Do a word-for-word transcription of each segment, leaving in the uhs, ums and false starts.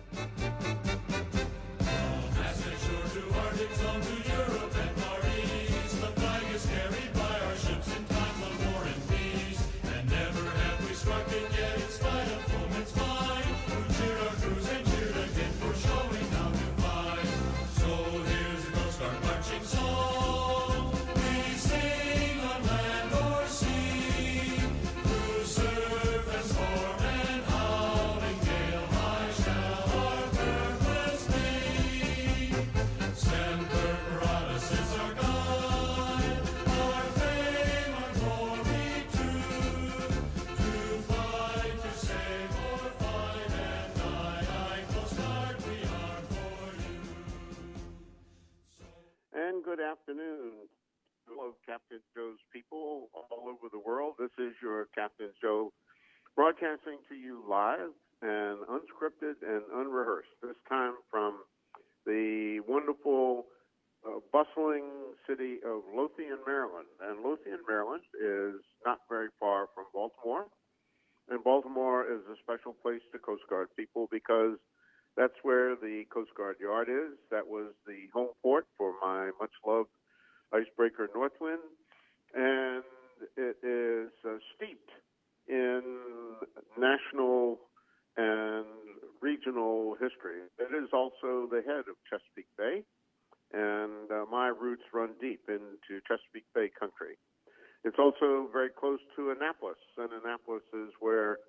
Good afternoon to all of Captain Joe's people all over the world. This is your Captain Joe broadcasting to you live and unscripted and unrehearsed, this time from the wonderful, uh, bustling city of Lothian, Maryland. And Lothian, Maryland is not very far from Baltimore. And Baltimore is a special place to Coast Guard people because that's where the Coast Guard Yard is. That was the home port for my much-loved icebreaker Northwind. And it is uh, steeped in national and regional history. It is also the head of Chesapeake Bay, and uh, my roots run deep into Chesapeake Bay country. It's also very close to Annapolis, and Annapolis is where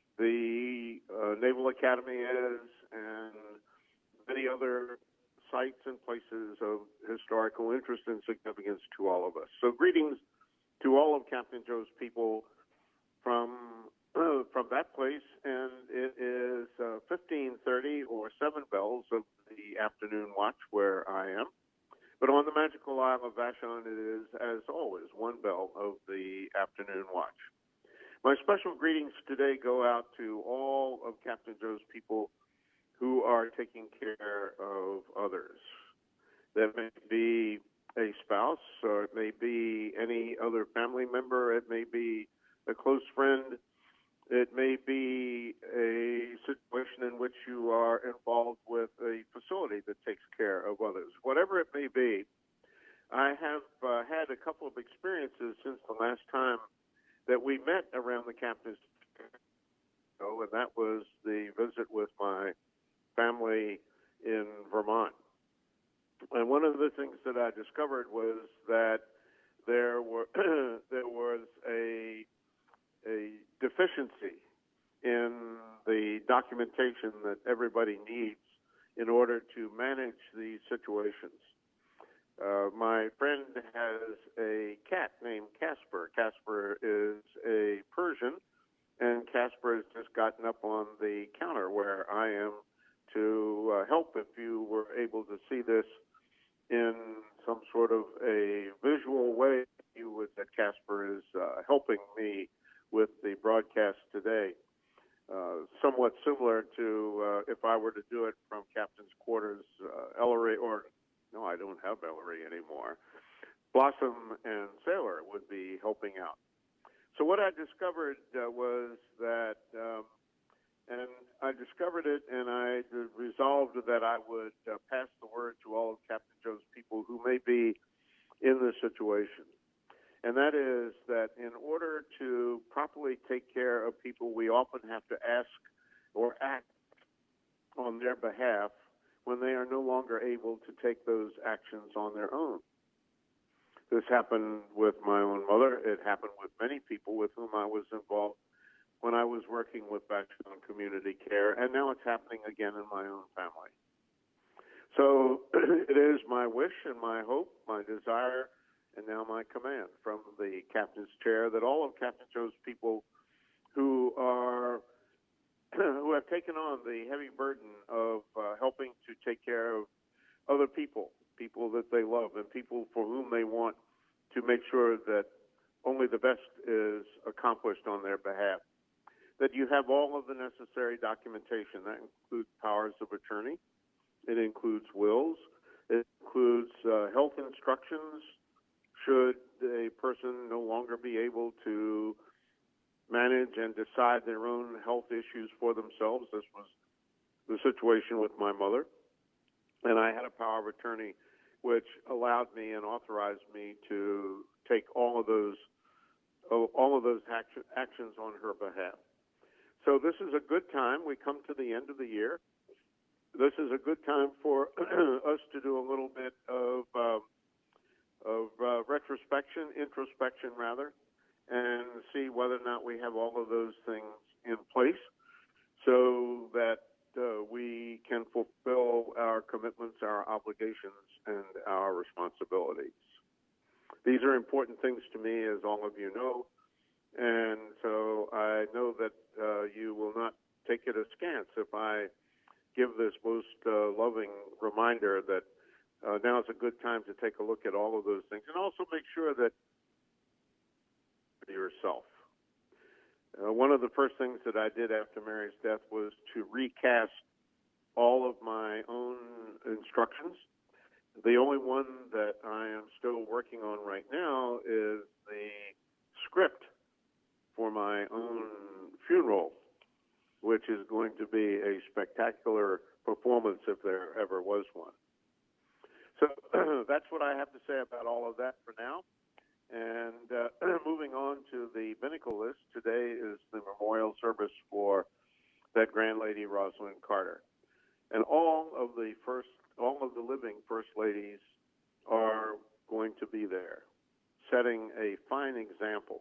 the uh, Naval Academy is, and many other sites and places of historical interest and significance to all of us. So greetings to all of Captain Joe's people from uh, from that place, and it is uh, fifteen thirty or seven bells of the afternoon watch where I am. But on the magical Isle of Vashon, it is, as always, one bell of the afternoon watch. My special greetings today go out to all of Captain Joe's people who are taking care of others. That may be a spouse, or it may be any other family member, it may be a close friend, it may be a situation in which you are involved with a facility that takes care of others. Whatever it may be, I have uh, had a couple of experiences since the last time that we met around the captain's table, and that was the visit with my family in Vermont. And one of the things that I discovered was that there were there was a a deficiency in the documentation that everybody needs in order to manage these situations. Uh, my friend has a cat named Casper. Casper is a Persian, and Casper has just gotten up on the counter where I am to uh, help. If you were able to see this in some sort of a visual way, you would that Casper is uh, helping me with the broadcast today. Uh, somewhat similar to uh, if I were to do it from Captain's Quarters, uh, Ellery, or no, I don't have Ellery anymore. Blossom and Sailor would be helping out. So what I discovered uh, was that, um, and I discovered it, and I resolved that I would uh, pass the word to all of Captain Joe's people who may be in this situation. And that is that in order to properly take care of people, we often have to ask or act on their behalf when they are no longer able to take those actions on their own. This happened with my own mother. It happened with many people with whom I was involved when I was working with Vashon Community Care, and now it's happening again in my own family. So it is my wish and my hope, my desire, and now my command from the captain's chair that all of Captain Joe's people who are who have taken on the heavy burden of uh, helping to take care of other people, people that they love, and people for whom they want to make sure that only the best is accomplished on their behalf, that you have all of the necessary documentation. That includes powers of attorney. It includes wills. It includes uh, health instructions should a person no longer be able to manage and decide their own health issues for themselves. This was the situation with my mother, and I had a power of attorney which allowed me and authorized me to take all of those all of those action, actions on her behalf. So this is a good time. We come to the end of the year. This is a good time for us to do a little bit of uh, of uh, retrospection, introspection rather, and see whether or not we have all of those things in place so that uh, we can fulfill our commitments, our obligations, and our responsibilities. These are important things to me, as all of you know, and so I know that uh, you will not take it askance if I give this most uh, loving reminder that uh, now is a good time to take a look at all of those things, and also make sure that yourself. Uh, one of the first things that I did after Mary's death was to recast all of my own instructions. The only one that I am still working on right now is the script for my own funeral, which is going to be a spectacular performance if there ever was one. So that's what I have to say about all of that for now. And uh, moving on to the binnacle list, today is the memorial service for that grand lady, Rosalind Carter. And all of the first, all of the living first ladies are going to be there, setting a fine example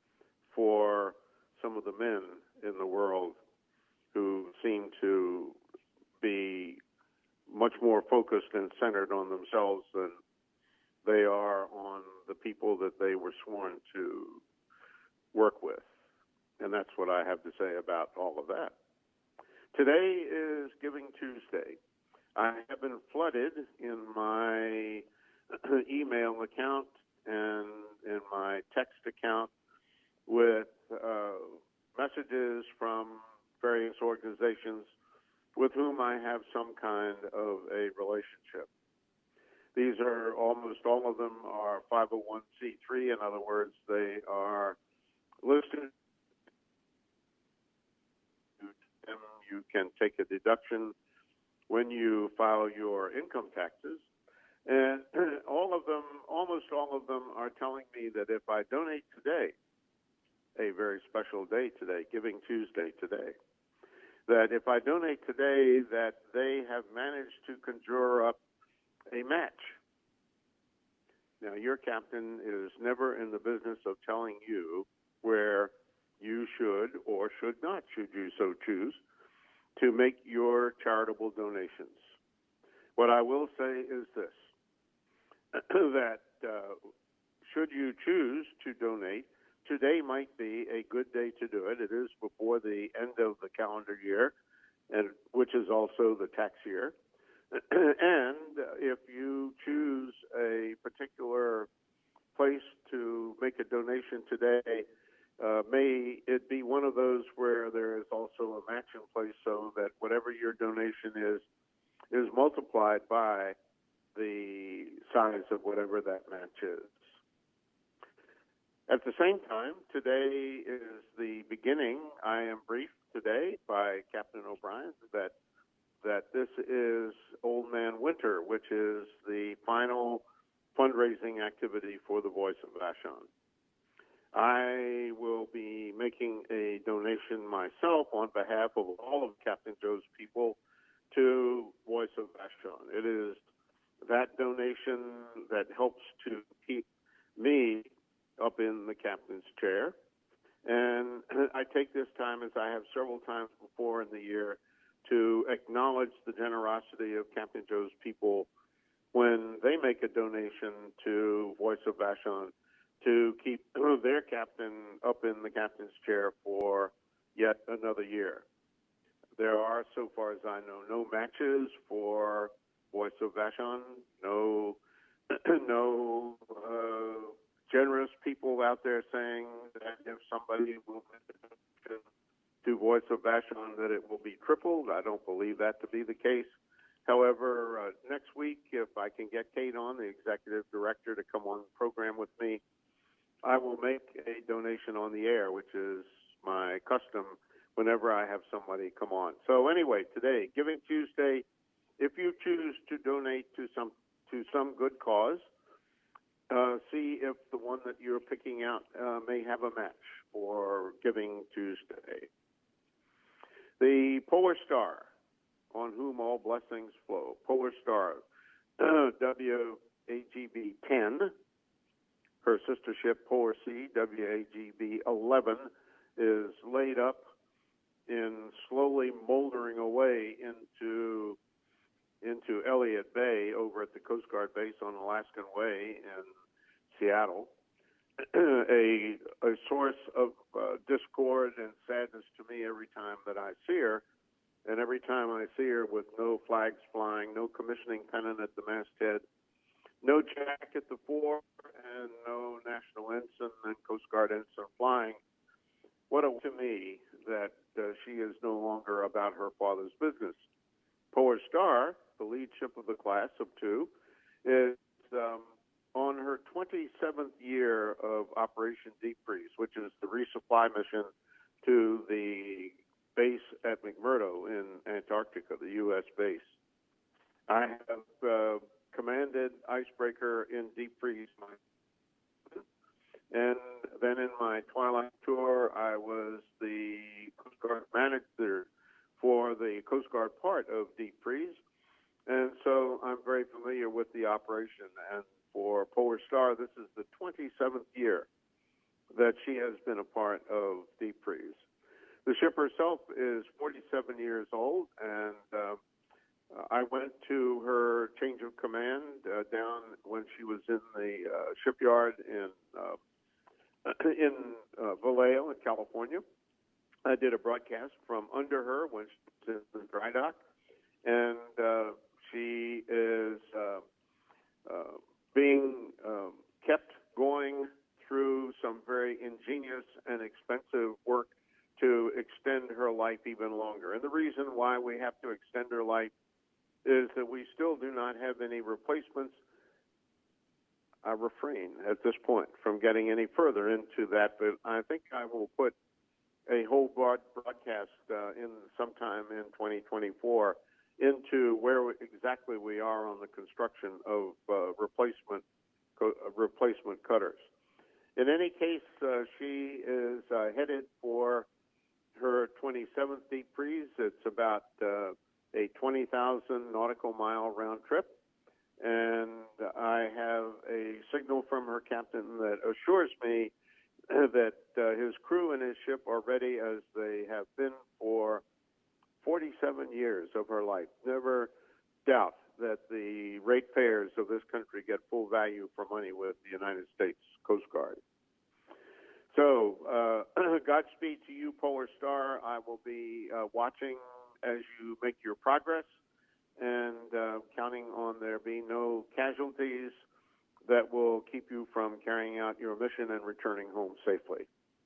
for some of the men in the world who seem to be much more focused and centered on themselves than they are on the people that they were sworn to work with. And that's what I have to say about all of that. Today is Giving Tuesday. I have been flooded in my email account and in my text account with uh, messages from various organizations with whom I have some kind of a relationship. These are almost all of them are five oh one c three. In other words, they are listed. You can take a deduction when you file your income taxes. And all of them, almost all of them are telling me that if I donate today, a very special day today, Giving Tuesday today, that if I donate today, that they have managed to conjure up a match. Now, your captain is never in the business of telling you where you should or should not, should you so choose, to make your charitable donations. What I will say is this, that uh, should you choose to donate, today might be a good day to do it. It is before the end of the calendar year, and which is also the tax year. And if you choose a particular place to make a donation today, uh, may it be one of those where there is also a match in place so that whatever your donation is, is multiplied by the size of whatever that match is. At the same time, today is the beginning, I am briefed today by Captain O'Brien that that this is Old Man Winter, which is the final fundraising activity for the Voice of Vashon. I will be making a donation myself on behalf of all of Captain Joe's people to Voice of Vashon. It is that donation that helps to keep me up in the captain's chair. And I take this time, as I have several times before in the year, to acknowledge the generosity of Captain Joe's people when they make a donation to Voice of Vashon to keep their captain up in the captain's chair for yet another year. There are, so far as I know, no matches for Voice of Vashon, no, no uh, generous people out there saying that if somebody will to Voice of Vashon that it will be tripled. I don't believe that to be the case. However, uh, next week, if I can get Kate on, the executive director, to come on the program with me, I will make a donation on the air, which is my custom whenever I have somebody come on. So anyway, today, Giving Tuesday, if you choose to donate to some to some good cause, uh, see if the one that you're picking out uh, may have a match for Giving Tuesday. The Polar Star, on whom all blessings flow. Polar Star, W A G B ten. Her sister ship, Polar Sea, W A G B eleven, is laid up in slowly moldering away into into Elliott Bay over at the Coast Guard base on Alaskan Way in Seattle. a, a source of uh, discord and sadness to me every time that I see her. And every time I see her with no flags flying, no commissioning pennant at the masthead, no jack at the fore, and no national ensign and Coast Guard ensign flying, what a to me that uh, she is no longer about her father's business. Polar Star, the lead ship of the class of two, is um, on her twenty-seventh year of Operation Deep Freeze, which is the resupply mission to the base at McMurdo in Antarctica, the U S base. I have uh, commanded icebreaker in deep freeze, and then in my twilight tour, I was the Coast Guard manager for the Coast Guard part of deep freeze, and so I'm very familiar with the operation. And for Polar Star, this is the twenty-seventh year that she has been a part of deep freeze. The ship herself is forty-seven years old, and uh, I went to her change of command uh, down when she was in the uh, shipyard in uh, in uh, Vallejo, in California. I did a broadcast from under her when she was in the dry dock, and uh, she is uh, uh, being um, kept going through some very ingenious and expensive work to extend her life even longer. And the reason why we have to extend her life is that we still do not have any replacements. I refrain at this point from getting any further into that, but I think I will put a whole broad broadcast uh, in sometime in twenty twenty-four into where we, exactly we are on the construction of uh, replacement co- uh, replacement cutters. In any case, uh, she is uh, headed for her twenty-seventh deep freeze. It's about uh, a twenty thousand nautical mile round trip, and I have a signal from her captain that assures me that uh, his crew and his ship are ready as they have been for forty-seven years of her life. Never doubt that the ratepayers of this country get full value for money with the United States Coast Guard. So, uh, Godspeed to you, Polar Star. I will be uh, watching as you make your progress and uh, counting on there being no casualties that will keep you from carrying out your mission and returning home safely.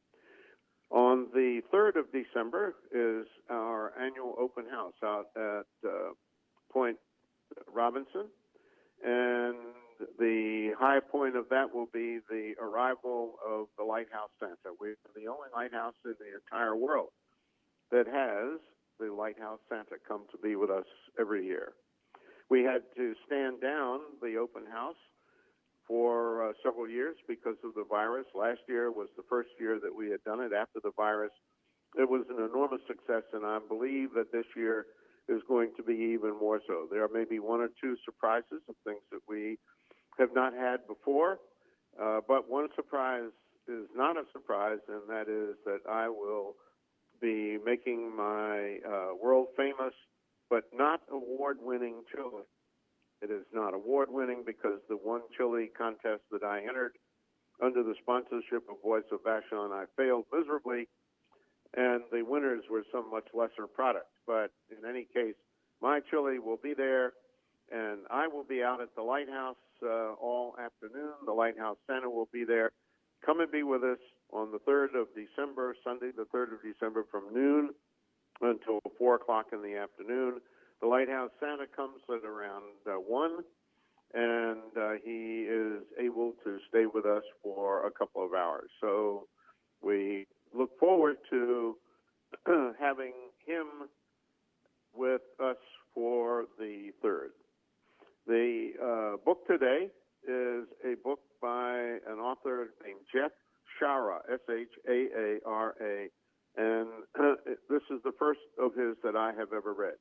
On the third of December is our annual open house out at uh, Point Robinson, and the high point of that will be the arrival of the Lighthouse Santa. We're the only lighthouse in the entire world that has the Lighthouse Santa come to be with us every year. We had to stand down the open house for uh, several years because of the virus. Last year was the first year that we had done it after the virus. It was an enormous success, and I believe that this year is going to be even more so. There may be one or two surprises of things that we have not had before, uh, but one surprise is not a surprise, and that is that I will be making my uh, world-famous but not award-winning chili. It is not award-winning because the one chili contest that I entered under the sponsorship of Voice of Vashon, I failed miserably, and the winners were some much lesser product. But in any case, my chili will be there, and I will be out at the Lighthouse uh, all afternoon. The Lighthouse Santa will be there. Come and be with us on the third of December, Sunday the third of December, from noon until four o'clock in the afternoon. The Lighthouse Santa comes at around uh, one, and uh, he is able to stay with us for a couple of hours. So we look forward to having him with us for the third. The uh, book today is a book by an author named Jeff Shaara, S H A A R A, and uh, this is the first of his that I have ever read.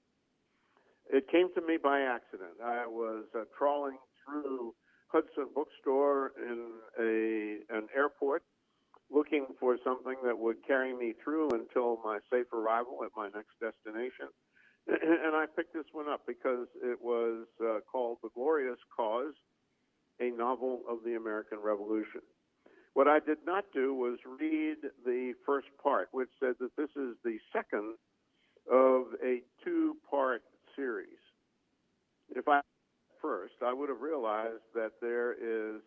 It came to me by accident. I was uh, trawling through Hudson Bookstore in a an airport, looking for something that would carry me through until my safe arrival at my next destination. And I picked this one up because it was uh, called The Glorious Cause, a novel of the American Revolution. What I did not do was read the first part, which said that this is the second of a two-part series. If I first, I would have realized that there is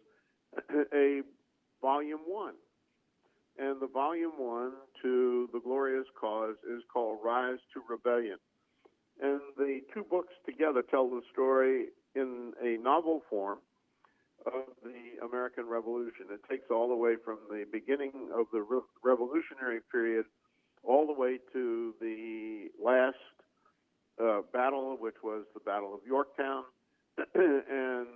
a volume one. And the volume one to The Glorious Cause is called Rise to Rebellion. And the two books together tell the story in a novel form of the American Revolution. It takes all the way from the beginning of the re- revolutionary period all the way to the last uh, battle, which was the Battle of Yorktown. And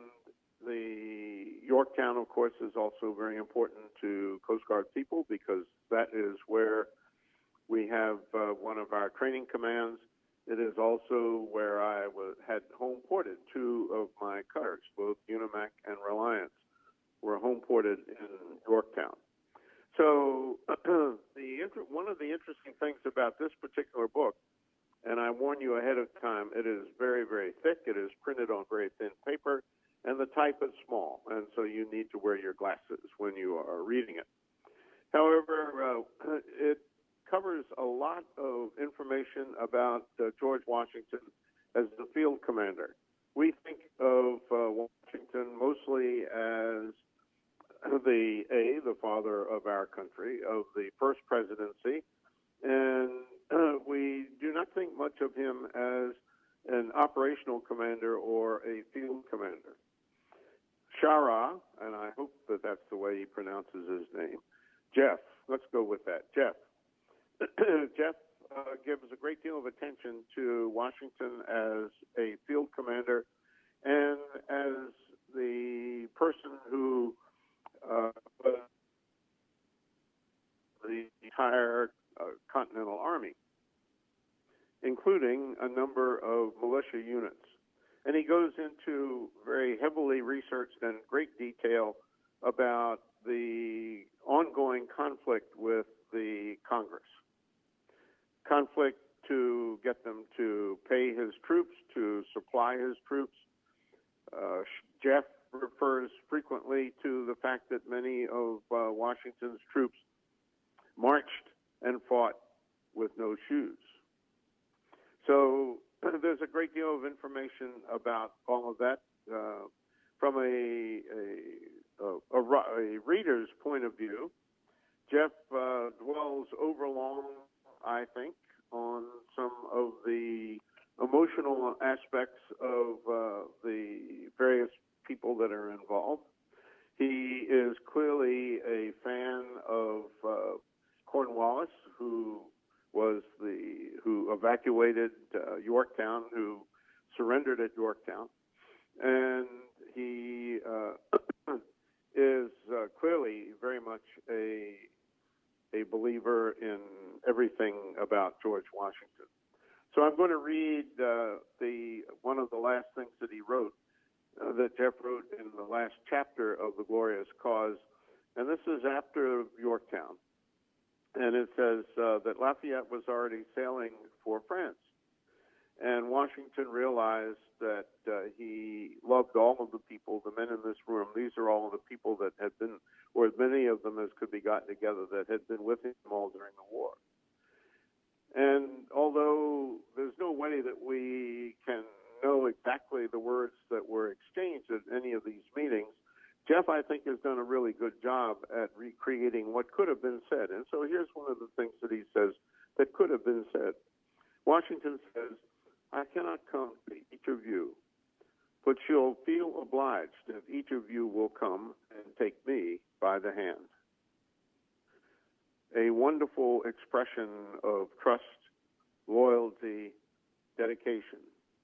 the Yorktown, of course, is also very important to Coast Guard people because that is where we have uh, one of our training commands. It is also where I was, had home ported two of my cutters, both Unimac and Reliance, were home ported in Yorktown. So the inter- one of the interesting things about this particular book, and I warn you ahead of time, it is very, very thick. It is printed on very thin paper, and the type is small, and so you need to wear your glasses when you are reading it. However, uh, it covers a lot of information about uh, George Washington as the field commander. We think of uh, Washington mostly as the A, the father of our country, of the first presidency, and uh, we do not think much of him as an operational commander or a field commander. Shaara, and I hope that that's the way he pronounces his name, Jeff, let's go with that, Jeff. Jeff uh, gives a great deal of attention to Washington as a field commander and as the person who uh, was the entire uh, Continental Army, including a number of militia units. And he goes into very heavily researched and great detail about the ongoing conflict with the Congress. Conflict to get them to pay his troops, to supply his troops. Uh, Jeff refers frequently to the fact that many of uh, Washington's troops marched and fought with no shoes. So there's a great deal of information about all of that. Uh, from a, a, a, a reader's point of view, Jeff uh, dwells overlong, I think, on some of the emotional aspects of uh, the various people that are involved. He is clearly a fan of uh, Cornwallis, who was the who evacuated uh, Yorktown, who surrendered at Yorktown, and he uh, is uh, clearly very much a a believer in everything about George Washington. So I'm going to read uh, the one of the last things that he wrote, uh, that Jeff wrote in the last chapter of The Glorious Cause, and this is after Yorktown. And it says uh, that Lafayette was already sailing for France. And Washington realized that uh, he loved all of the people, the men in this room. These are all of the people that had been, or as many of them as could be gotten together, that had been with him all during the war. And although there's no way that we can know exactly the words that were exchanged at any of these meetings, Jeff, I think, has done a really good job at recreating what could have been said. And so here's one of the things that he says that could have been said. Washington says, "I cannot come to each of you, but you'll feel obliged if each of you will come and take me by the hand." a wonderful expression of trust, loyalty, dedication.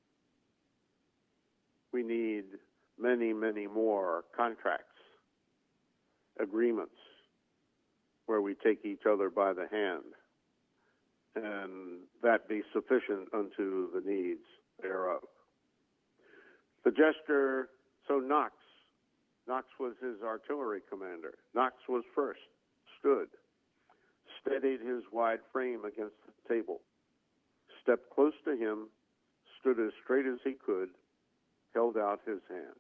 We need many, many more contracts, agreements, where we take each other by the hand, and that be sufficient unto the needs thereof. The jester, so Knox, Knox was his artillery commander. Knox was first, stood, steadied his wide frame against the table, stepped close to him, stood as straight as he could, held out his hand.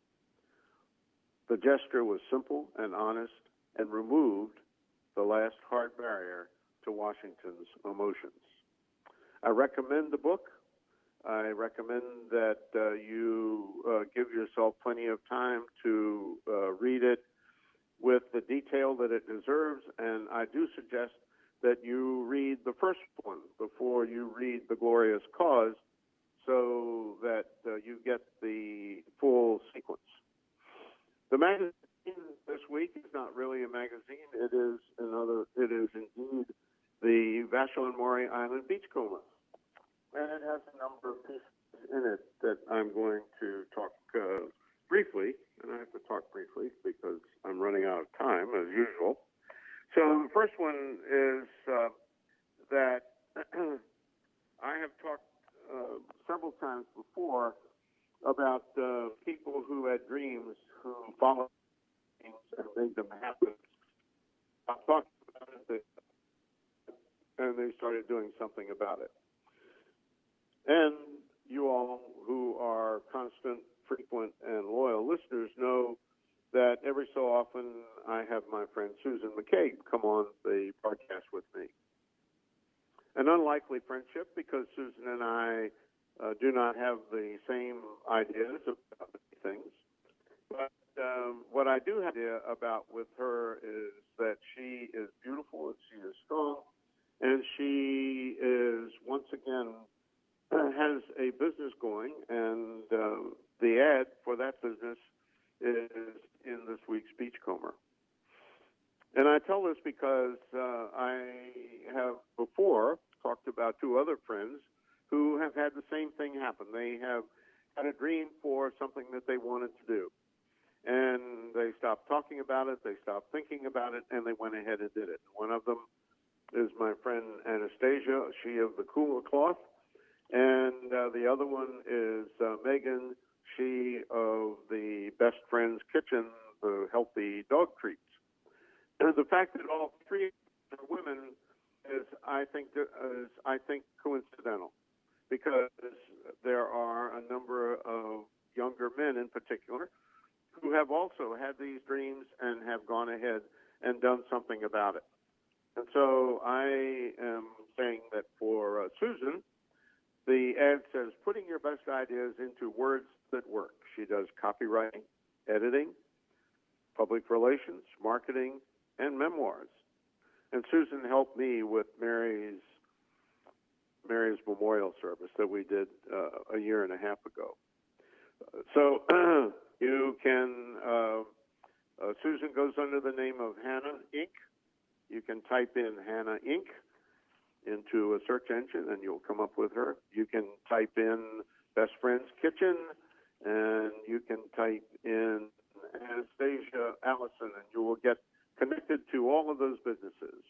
The gesture was simple and honest and removed the last hard barrier to Washington's emotions. I recommend the book. I recommend that uh, you uh, give yourself plenty of time to uh, read it with the detail that it deserves, and I do suggest that you read the first one before you read The Glorious Cause, so that uh, you get the full sequence. The magazine this week is not really a magazine. It is another. It is indeed the Vashon Maury Island Beachcomber, and it has a number of pieces in it that I'm going to talk uh, briefly, and I have to talk briefly because I'm running out of time as usual. So the first one is uh, that I have talked uh, several times before about uh, people who had dreams, who followed dreams and made them happen. I talked about it, and they started doing something about it. And you all who are constant, frequent, and loyal listeners know that every so often I have my friend Susan McCabe come on the broadcast with me. An unlikely friendship because Susan and I uh, do not have the same ideas about things. But um, what I do have an idea about with her is that she is beautiful and she is strong, and she is, once again, has a business going, and uh, the ad for that business is in this week's Beachcomber. And I tell this because uh, I have before talked about two other friends who have had the same thing happen. They have had a dream for something that they wanted to do, and they stopped talking about it, they stopped thinking about it, and they went ahead and did it. One of them is my friend Anastasia, she of the Cooler Cloth, and uh, the other one is uh, Megan, she of the Best Friends Kitchen, the healthy dog treats. And the fact that all three are women is, I think, is, I think, coincidental, because there are a number of younger men in particular who have also had these dreams and have gone ahead and done something about it. And so I am saying that for uh, Susan, the ad says, putting your best ideas into words that work. She does copywriting, editing, public relations, marketing, and memoirs. And Susan helped me with Mary's Mary's memorial service that we did uh, a year and a half ago. So you can, uh, uh, Susan goes under the name of Hannah Incorporated. You can type in Hannah Incorporated into a search engine and you'll come up with her. You can type in Best Friends Kitchen, and you can type in Anastasia Allison, and you will get connected to all of those businesses.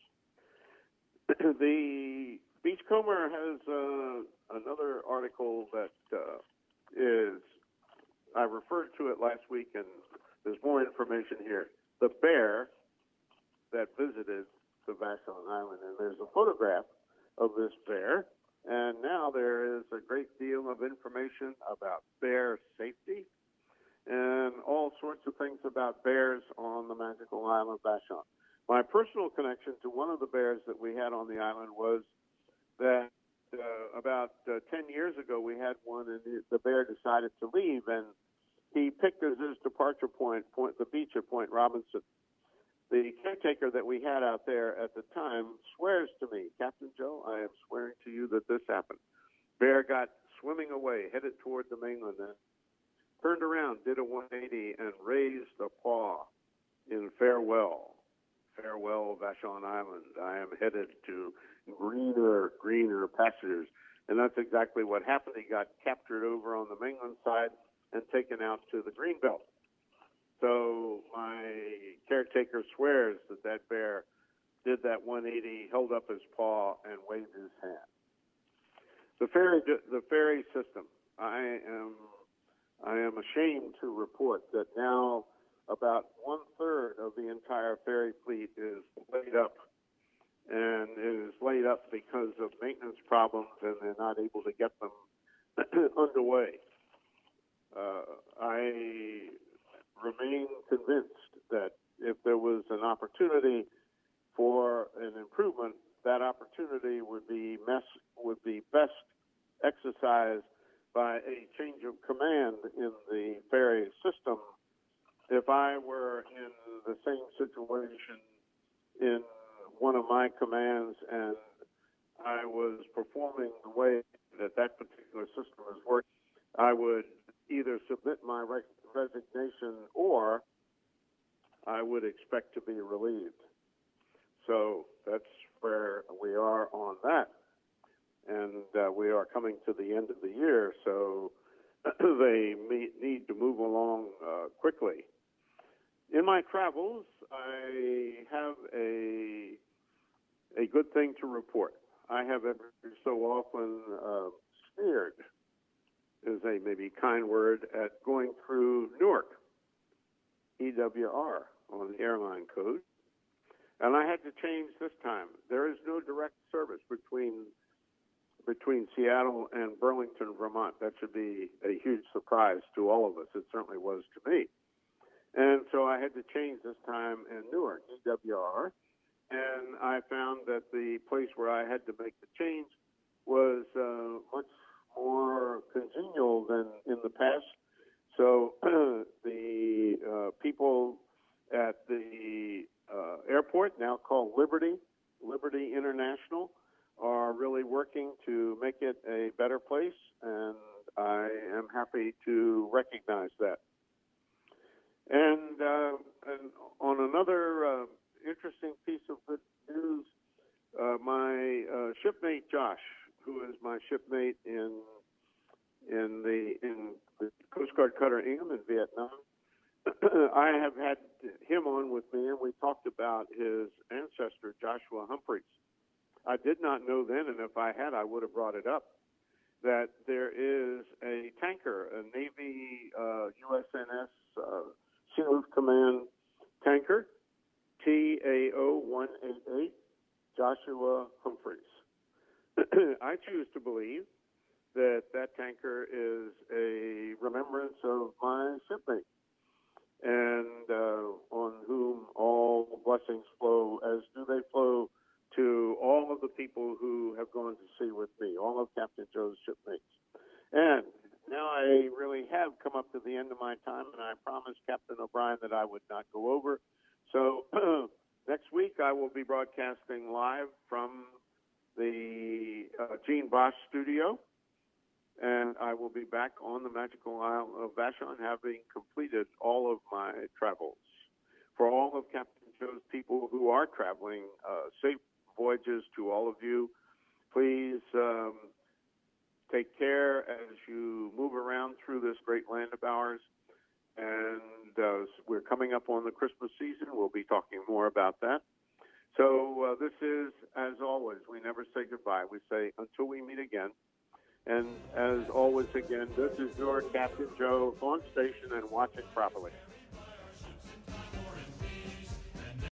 The Beachcomber has uh, another article that uh, is, I referred to it last week, and there's more information here. The bear that visited the Vashon Island, and there's a photograph of this bear, and now there is a great deal of information about bear safety and all sorts of things about bears on the magical island of Vashon. My personal connection to one of the bears that we had on the island was that uh, about uh, ten years ago we had one, and the bear decided to leave, and he picked as his departure point, point the beach at Point Robinson. The caretaker that we had out there at the time swears to me, Captain Joe, I am swearing to you that this happened. Bear got swimming away, headed toward the mainland, and turned around, did a one eighty, and raised a paw in farewell farewell Vashon Island. I am headed to greener, greener pastures. And that's exactly what happened. He got captured over on the mainland side and taken out to the greenbelt. So my caretaker swears that that bear did that one eighty, held up his paw, and waved his hand. The ferry, the ferry system. I am, I am ashamed to report that now about one third of the entire ferry fleet is laid up, and it is laid up because of maintenance problems, and they're not able to get them underway. Uh, I remain convinced that if there was an opportunity for an improvement, that opportunity would be mess, would be best exercised by a change of command in the ferry system. If I were in the same situation in one of my commands and I was performing the way that that particular system is working, I would either submit my resignation or I would expect to be relieved. So that's where we are on that. And uh, we are coming to the end of the year, so they need to move along uh, quickly. In my travels, I have a, a good thing to report. I have every so often uh, sneered, is a maybe kind word, at going through Newark, E W R, on the airline code. And I had to change this time. There is no direct service between between Seattle and Burlington, Vermont. That should be a huge surprise to all of us. It certainly was to me. And so I had to change this time in Newark, E W R. And I found that the place where I had to make the change was uh, much more congenial than in the past. So the uh, people at the uh, airport, now called Liberty, Liberty International, are really working to make it a better place, and I am happy to recognize that. And, uh, and on another uh, interesting piece of good news, uh, my uh, shipmate Josh, who is my shipmate in in the in the Coast Guard cutter Ingham in Vietnam, I have had him on with me, and we talked about his ancestor, Joshua Humphreys. I did not know then, and if I had, I would have brought it up, that there is a tanker, a Navy uh, U S N S uh, Sealift Command tanker, T A O one eighty-eight, Joshua Humphreys. I choose to believe that that tanker is a remembrance of my shipmate, and uh, on whom all blessings flow, as do they flow to all of the people who have gone to sea with me, all of Captain Joe's shipmates. And now I really have come up to the end of my time, and I promised Captain O'Brien that I would not go over. So next week I will be broadcasting live from the uh, Gene Bosch studio, and I will be back on the magical Isle of Vashon, having completed all of my travels. For all of Captain Joe's people who are traveling, uh, safe voyages to all of you. Please um, take care as you move around through this great land of ours. And uh, we're coming up on the Christmas season. We'll be talking more about that. So uh, this is, as always, we never say goodbye. We say until we meet again. And as always, again, this is your Captain Joe on station and watching properly.